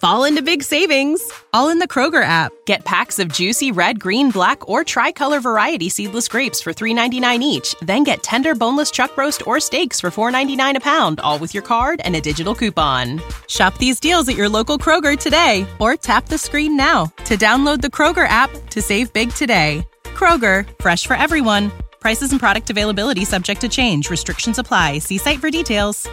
fall into big savings, all in the Kroger app. Get packs of juicy red, green, black, or tricolor variety seedless grapes for $3.99 each. Then get tender boneless chuck roast or steaks for $4.99 a pound, all with your card and a digital coupon. Shop these deals at your local Kroger today, or tap the screen now to download the Kroger app to save big today. Kroger, fresh for everyone. Prices and product availability subject to change. Restrictions apply. See site for details.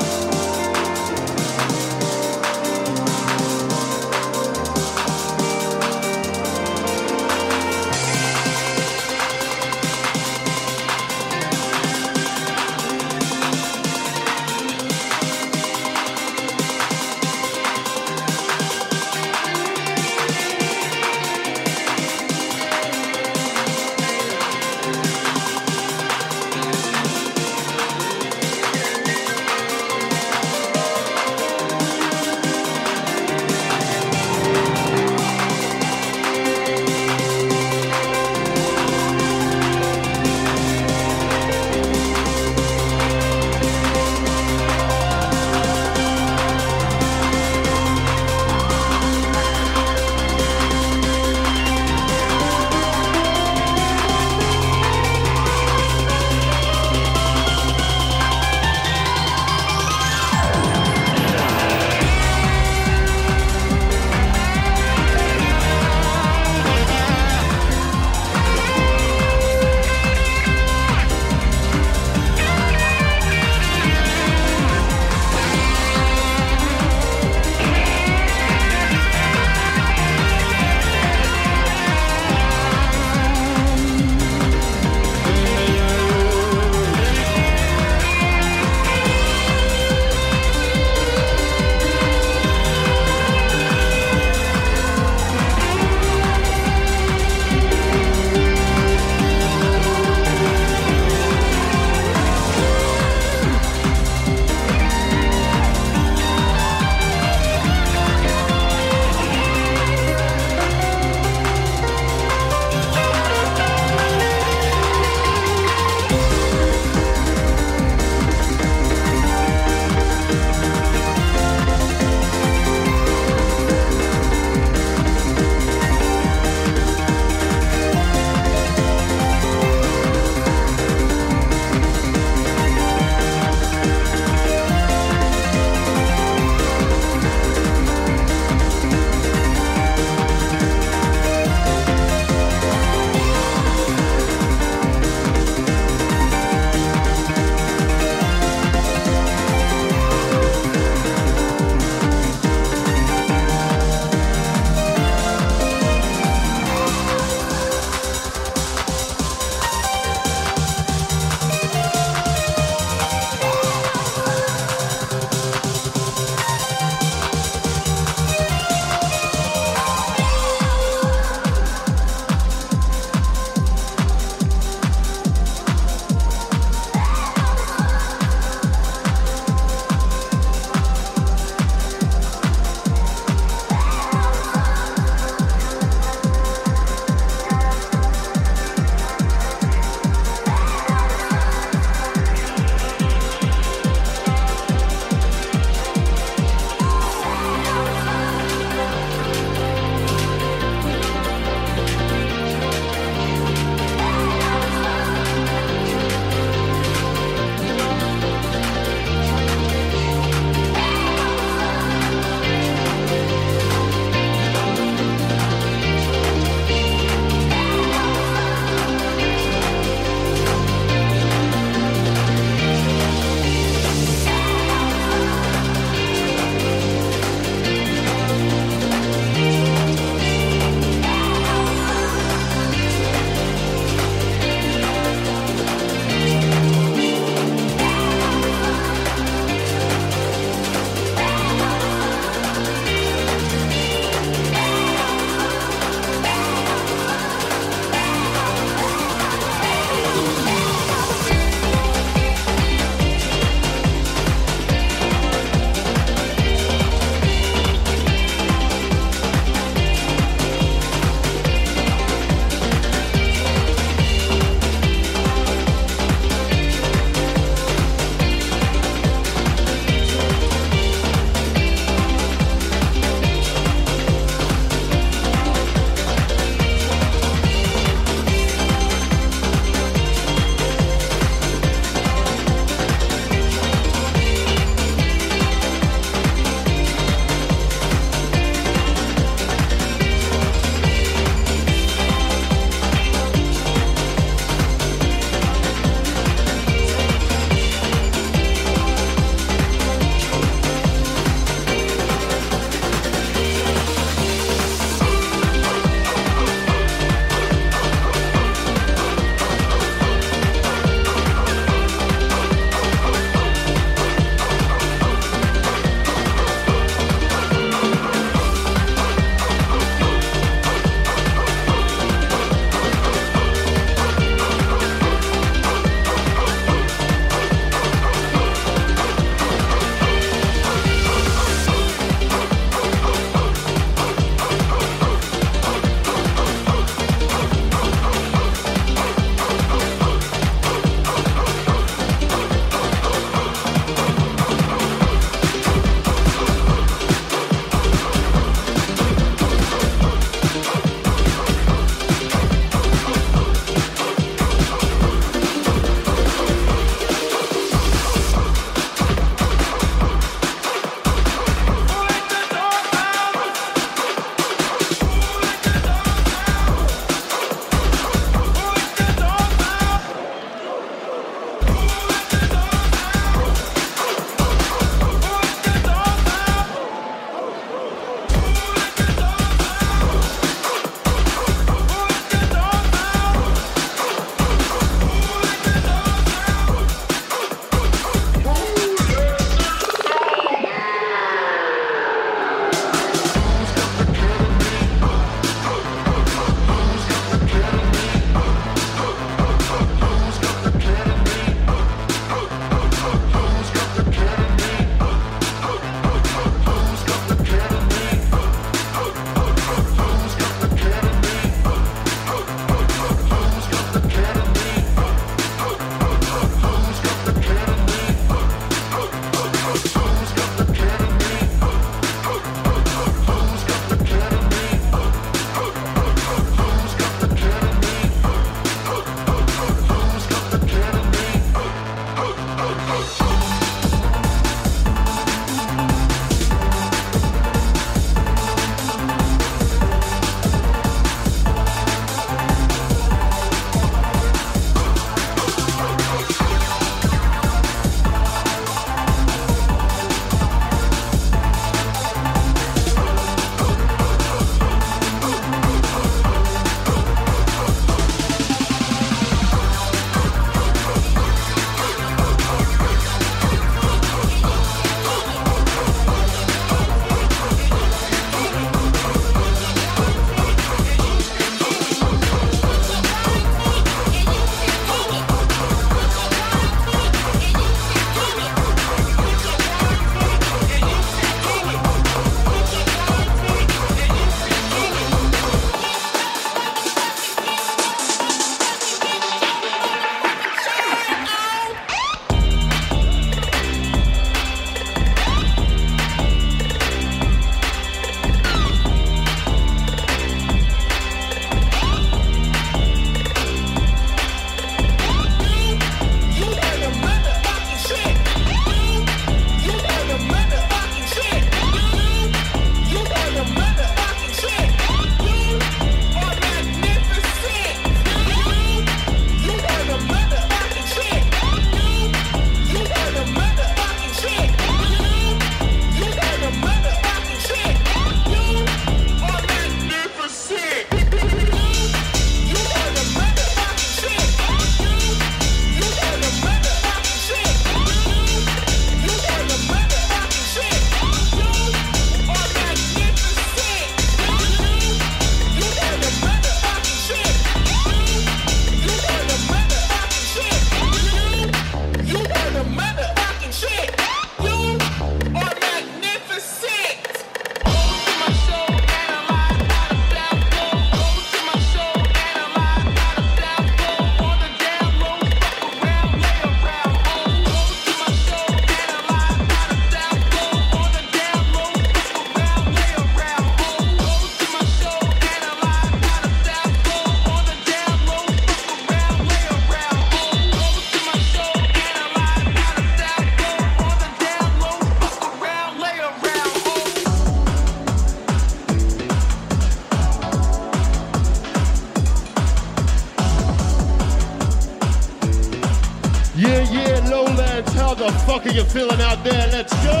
Yeah, Lowlands, how the fuck are you feeling out there? Let's go!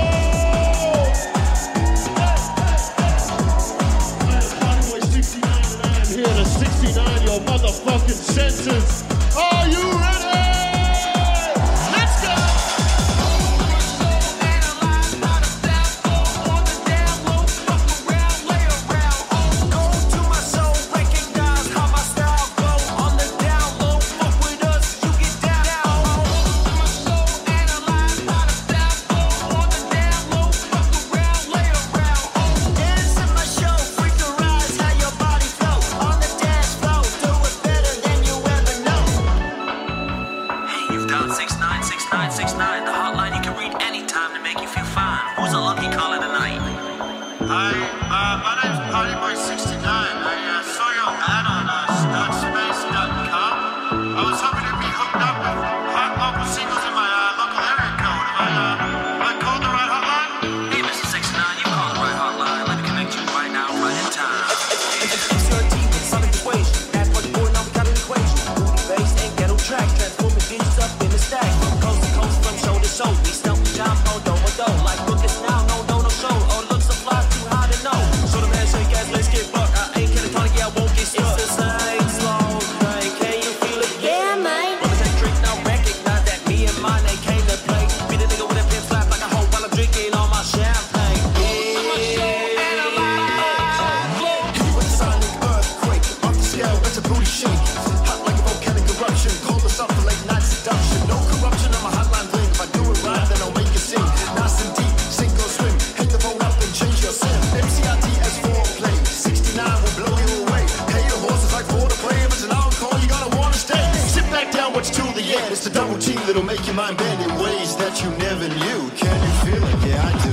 Boy 69 and I am here to 69 your motherfucking senses. Are you ready? Let's go! My name's Partyboy69. I saw your ad on Studspace.com. I was hoping to be hooked up with hot local singles in my local area code. Have I called the right hotline? Hey, Mr. 69, you called the right hotline. Let me connect you right now, right in time. XRT with sonic equation. Add for the board, now we got an equation. Booty bass and ghetto track. Transforming digits up in the stack. From coast to coast, from show to show. We stump, jump, do. Like look it's now, no show. Oh, looks a fly too hard to know. So the man say, guys, let's get buck. I ain't catatonic, yeah, I won't get stuck. It's the same slow thing. Can you feel it? Yeah, man. Brothers and drink now recognize that me and mine, they came to play. Beat a nigga with a pin slap like a hoe while I'm drinking all my champagne. Sonic earthquake, off the scale, that's a booty shake. Hot like a volcanic eruption, call us up for late night seduction. No corruption on my hotline bling. If I do it right, then I'll make you sing. Nice and deep, sink or swim. Hang the phone up and change your sim. MCRT as foreplay, 69 will blow you away. Hey, the horses like for the play. If it's an encore, you gotta wanna stay. Sit back down, watch to the end. It's the double T that'll make your mind bend in ways that you never knew. Can you feel it? Yeah, I do.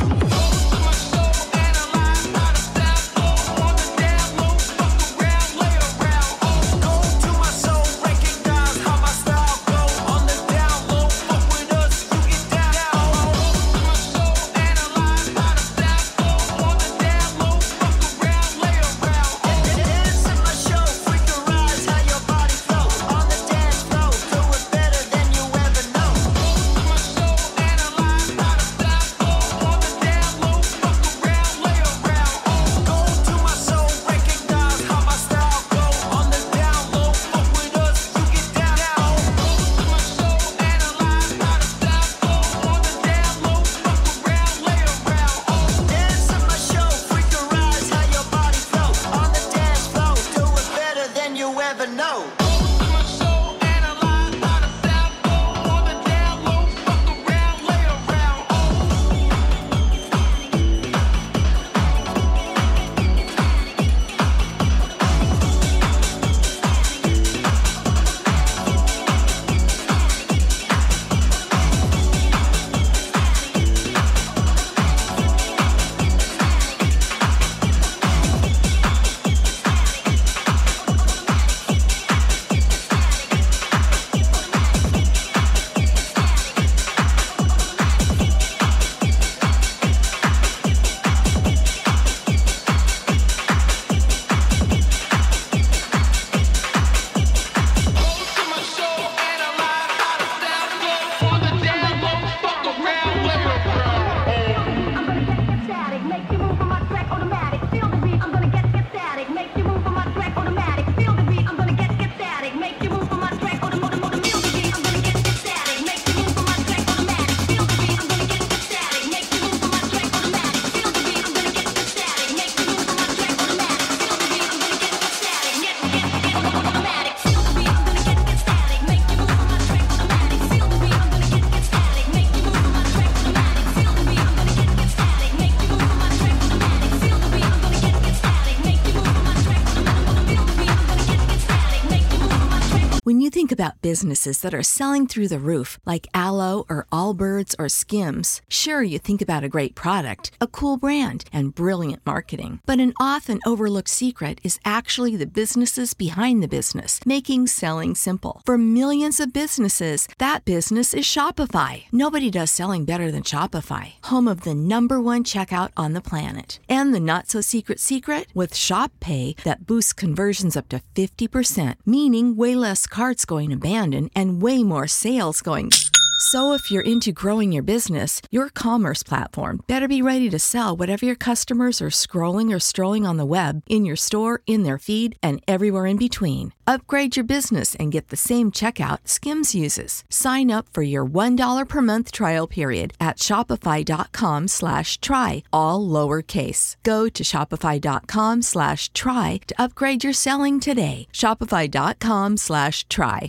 When you think about businesses that are selling through the roof, like Aloe or Allbirds or Skims, sure, you think about a great product, a cool brand, and brilliant marketing. But an often overlooked secret is actually the businesses behind the business, making selling simple. For millions of businesses, that business is Shopify. Nobody does selling better than Shopify, home of the #1 checkout on the planet. And the not-so-secret secret? With Shop Pay that boosts conversions up to 50%, meaning way less carts going abandoned and way more sales going So if you're into growing your business, your commerce platform better be ready to sell whatever your customers are scrolling or strolling on the web, in your store, in their feed, and everywhere in between. Upgrade your business and get the same checkout Skims uses. Sign up for your $1 per month trial period at shopify.com/try, all lowercase. Go to shopify.com/try to upgrade your selling today. Shopify.com/try.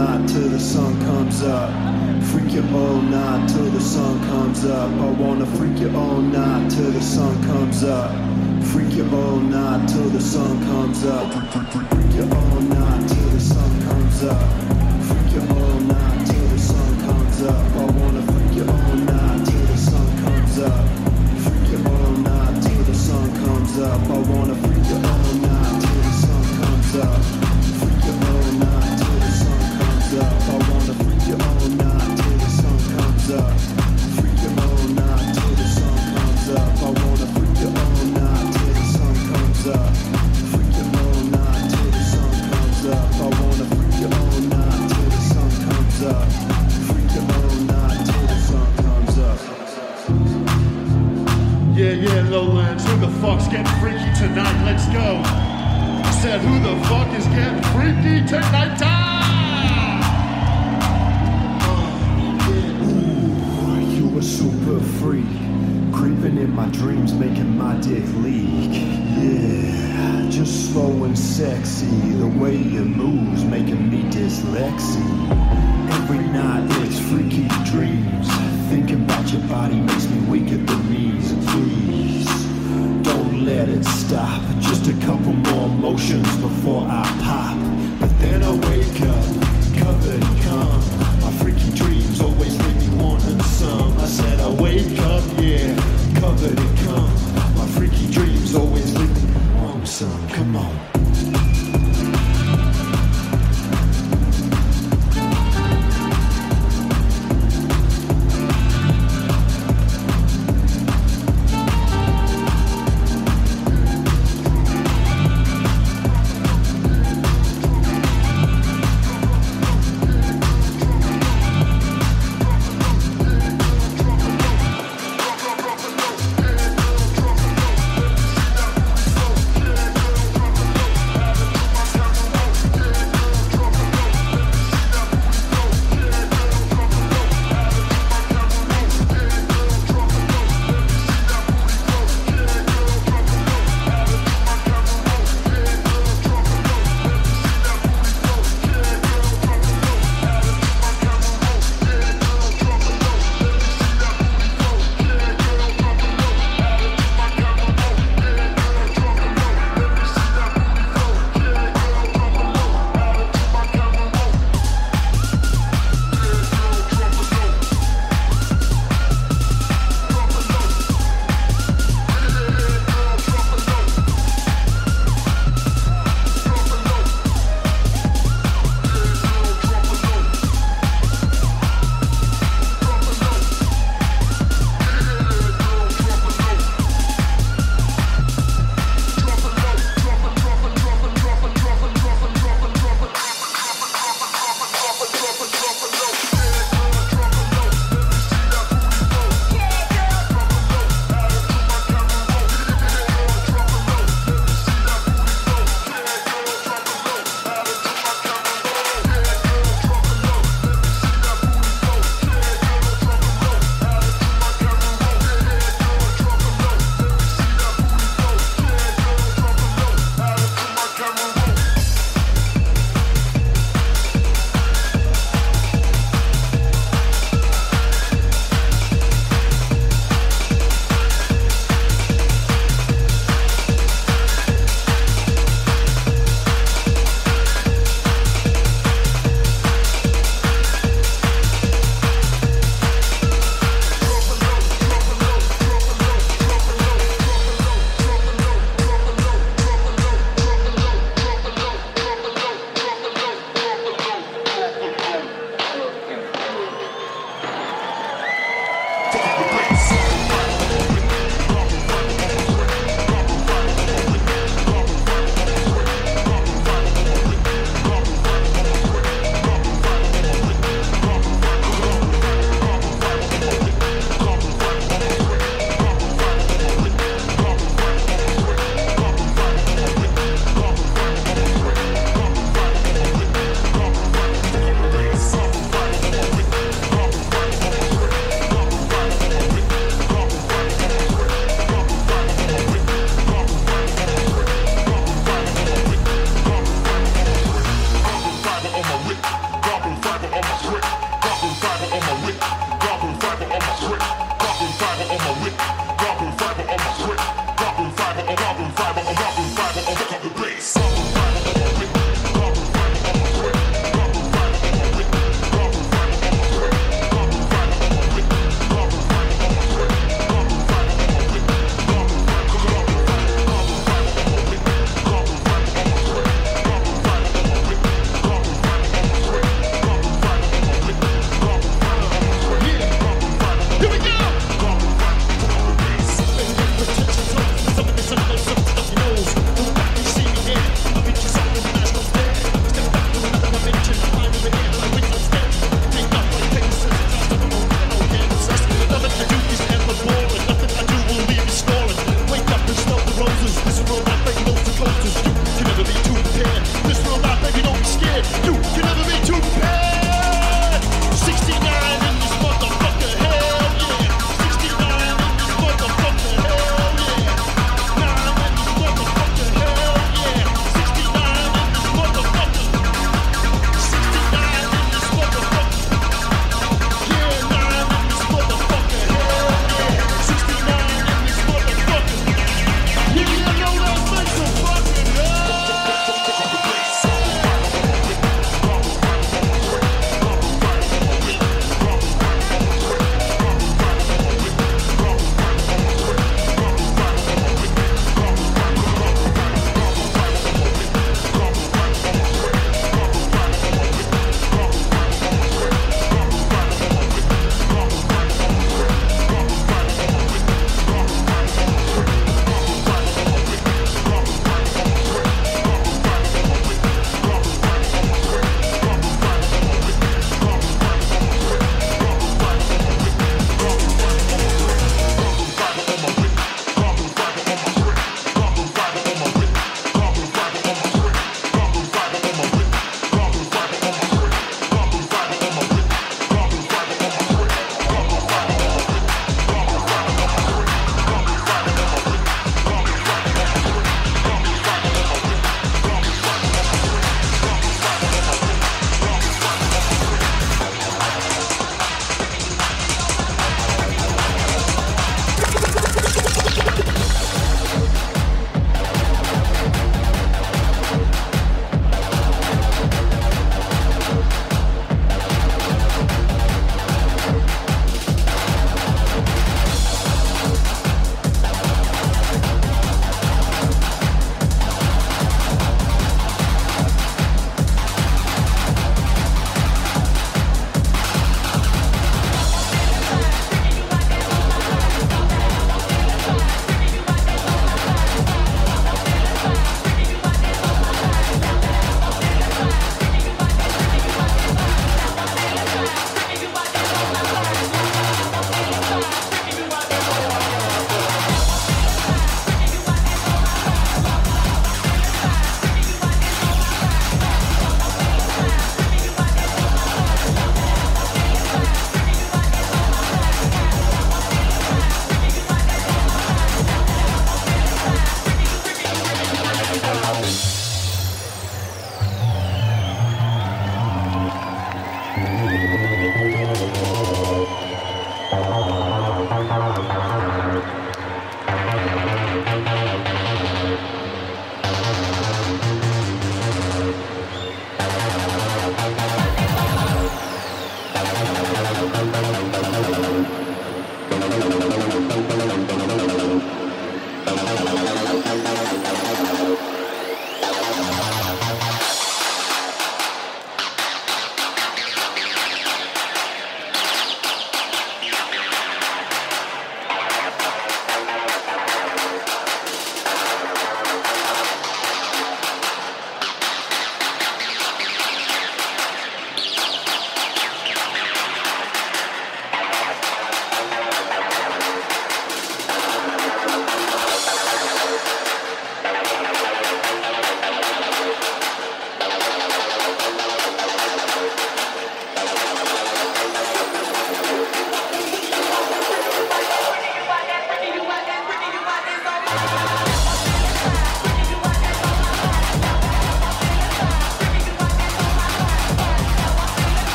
night till the sun comes up. Freak you all night till the sun comes up. I wanna freak you all night till the sun comes up. Freak you all night till the sun comes up. Freak you all night till the sun comes up. Freak you all night till the sun comes up. I wanna freak you all night till the sun comes up. Freak you all night till the sun comes up. I wanna freak you all night till the sun comes up. Freak you all night till the sun comes up. I wanna freak you all night till the sun comes up. Freak you all night till the sun comes up. I wanna freak you all night till the sun comes up. Freak you all night till the sun comes up. I wanna freak you all night till the sun comes up. Freak you all night till the sun comes up. Yeah, Lowlands, who the fuck's getting freaky tonight? Let's go. I said, who the fuck is getting freaky tonight? You a super freak, creeping in my dreams, making my dick leak. Yeah, just slow and sexy, the way you move's making me dyslexic. Every night it's freaky dreams, thinking about your body makes me weak at the knees. Please, don't let it stop, just a couple more motions before I pop. But then I wake up, covered in cum. My freaky dreams always make me wanting some. I said I wake up, yeah, covered in cum. My freaky dreams always make me want some. Come on.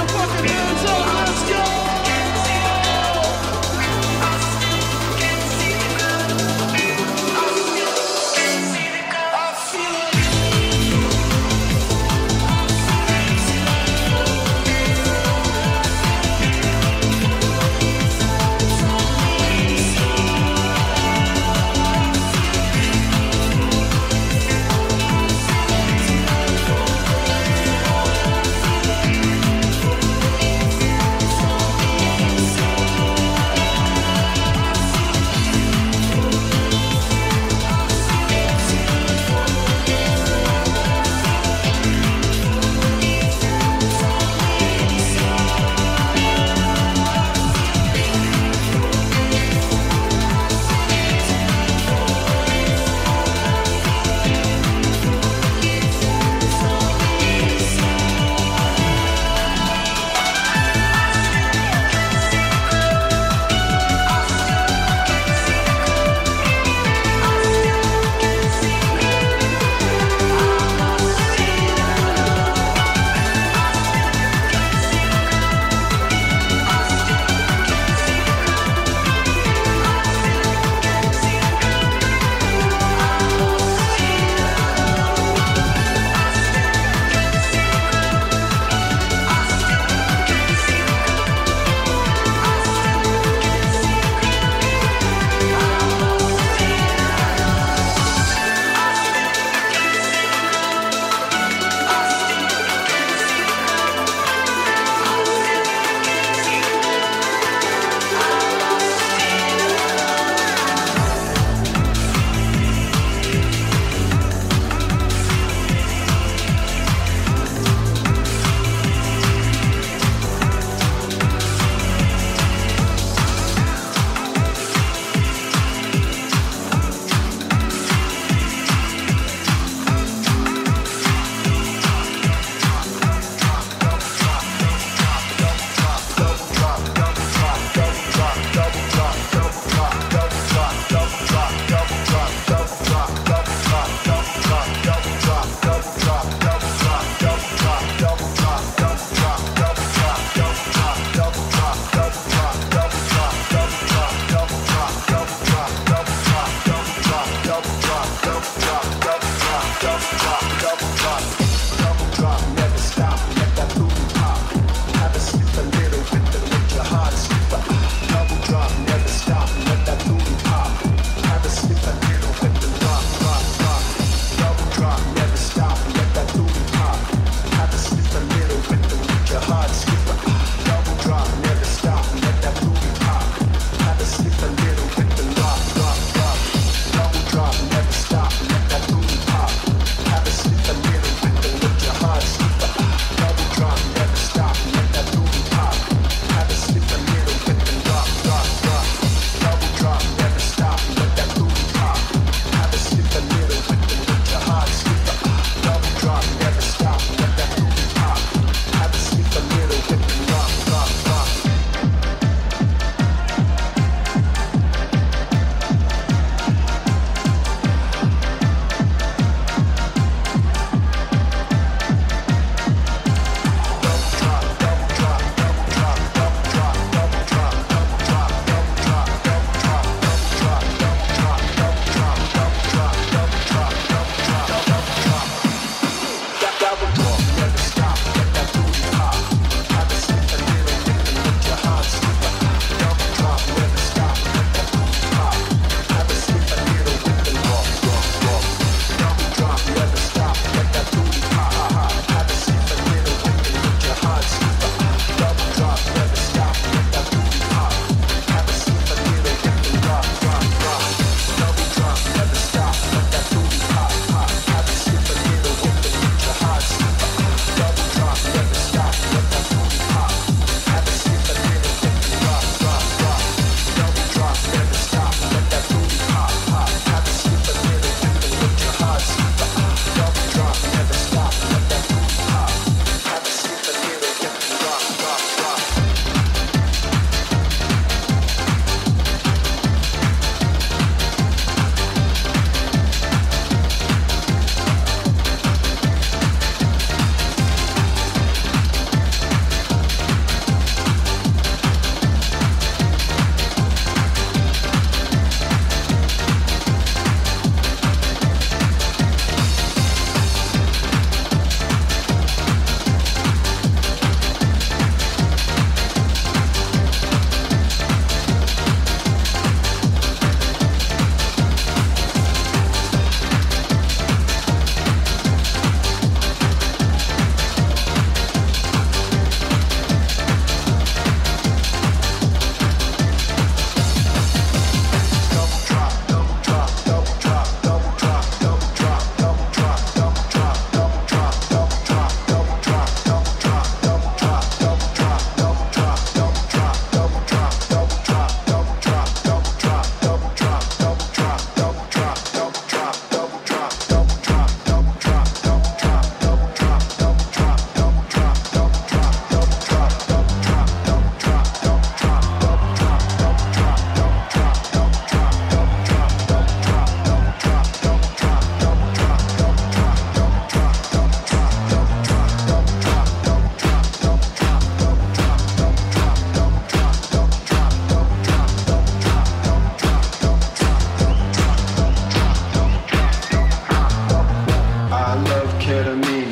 your fucking hands up, let's go!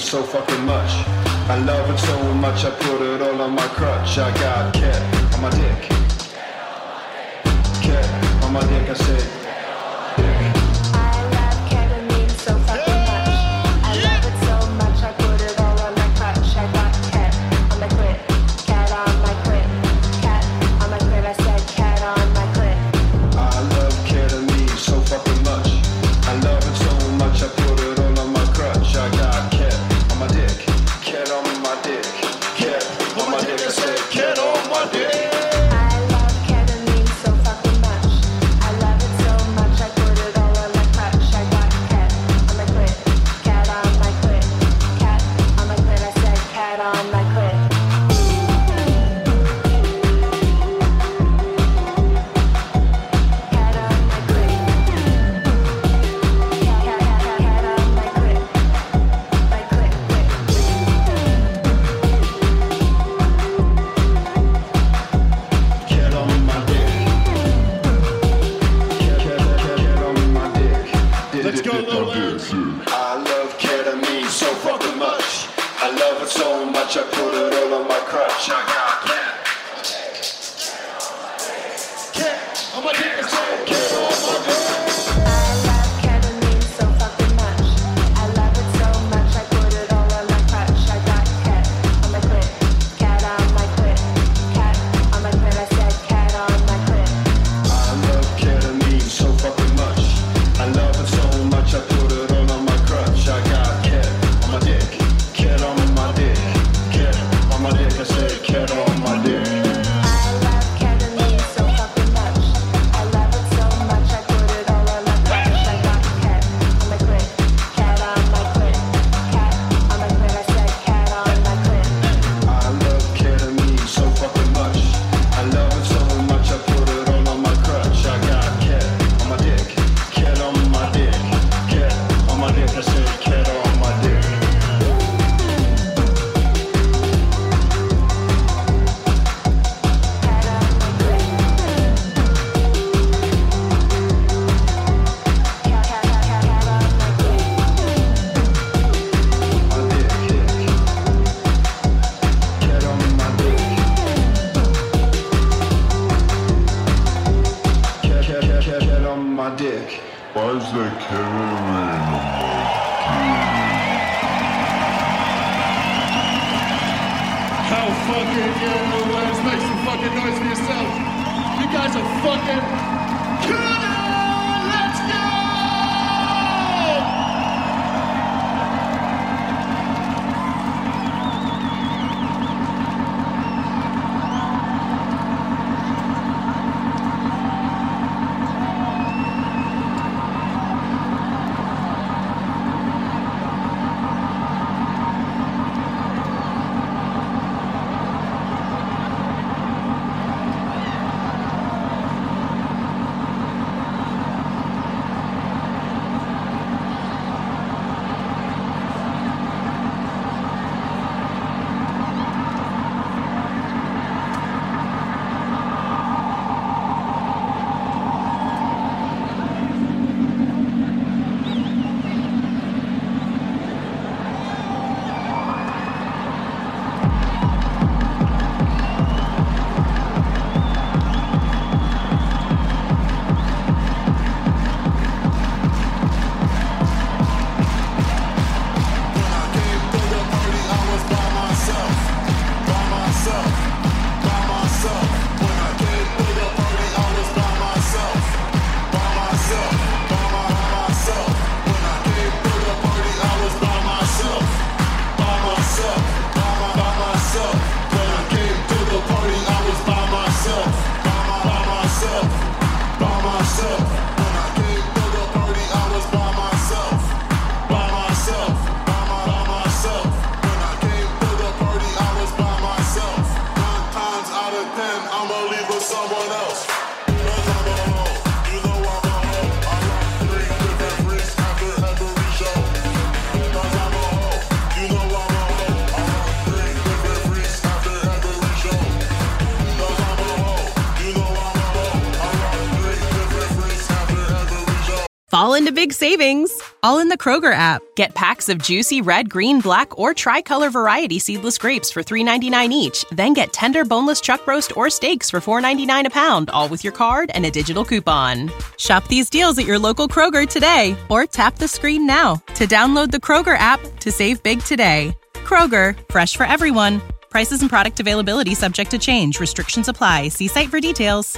so fucking much. I love it so much, I put it all on my crutch. I got cat on my dick. Cat on my dick, I said. Fall into big savings all in the Kroger app. Get packs of juicy red, green, black, or tricolor variety seedless grapes for $3.99 each. Then get tender boneless chuck roast or steaks for $4.99 a pound, all with your card and a digital coupon. Shop these deals at your local Kroger today, or tap the screen now to download the Kroger app to save big today. Kroger, fresh for everyone. Prices and product availability subject to change. Restrictions apply. See site for details.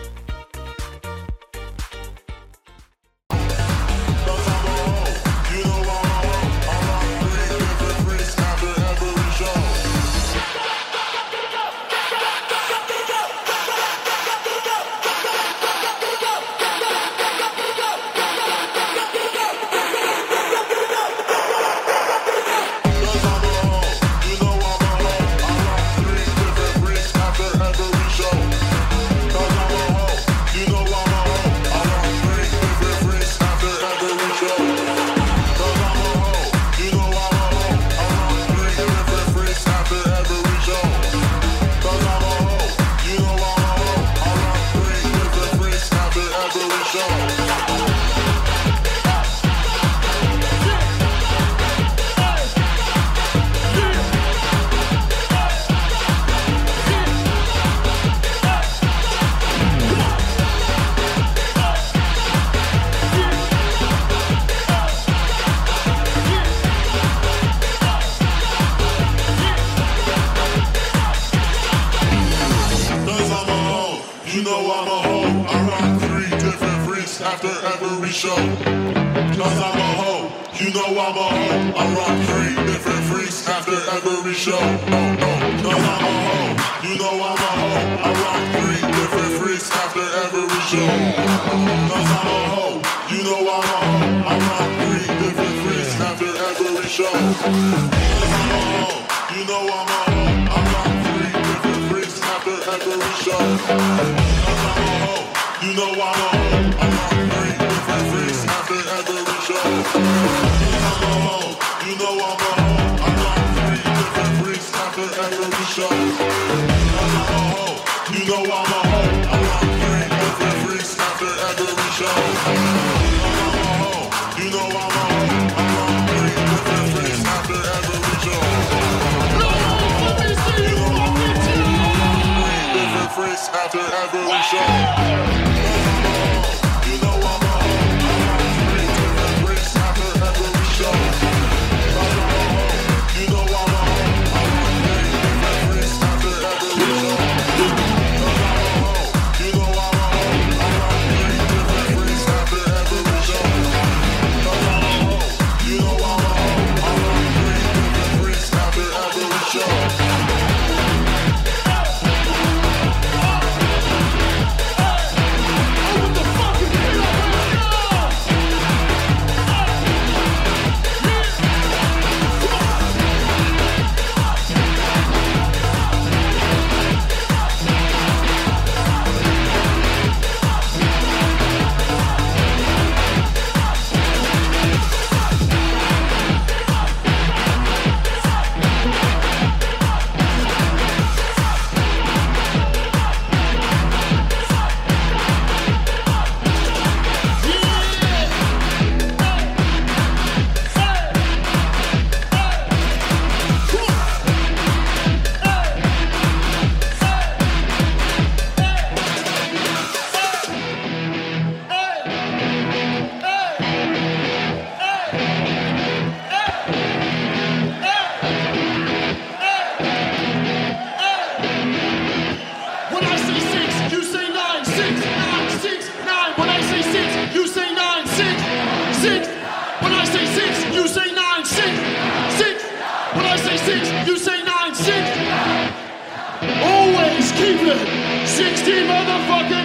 keep it 60 motherfucking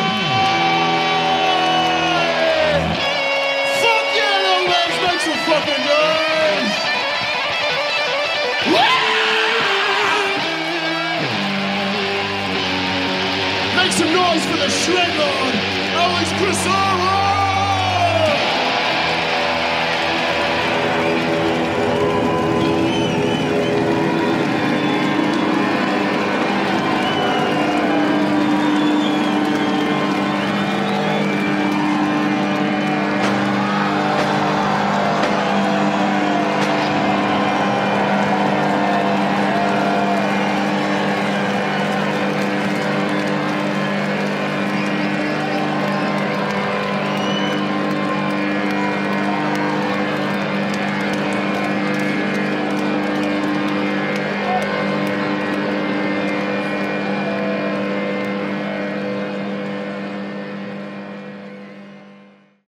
nine. Fuck yeah, little legs, make some fucking noise. Make some noise for the Shred Lord, Alex Crisaro.